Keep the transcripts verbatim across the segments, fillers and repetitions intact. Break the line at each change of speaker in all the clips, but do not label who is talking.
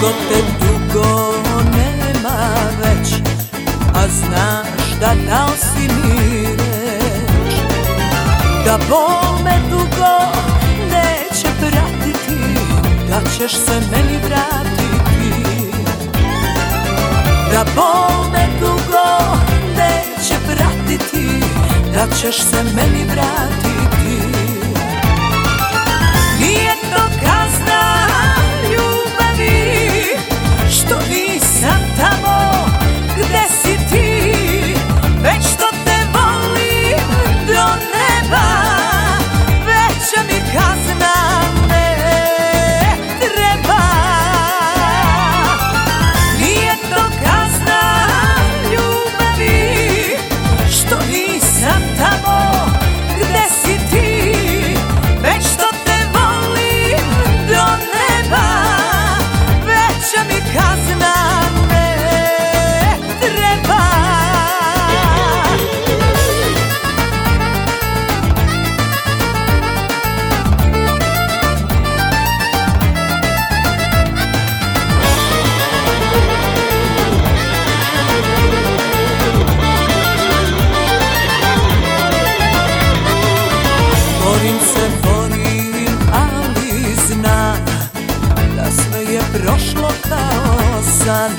što te dugo nema već, a znaš da dao si mi reč, da bol me dugo neće pratiti, da ćeš se meni vratiti, da bol me dugo neće pratiti, da ćeš se meni vratiti. Nije to kazna ljubavi što nisam tamo gde si ti, već što te volim do neba, veća mi kazna ne treba. Nije to kazna ljubavi što nisam tamo gde si ti, već što te volim do neba, veća mi kazna ne treba. Borim se, borim, ali znam da sve je prošlo kao san,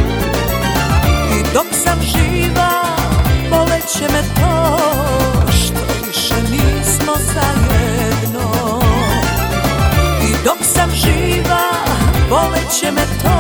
i dok sam živa boleće me to što više nismo zajedno, i dok sam živa boleće me to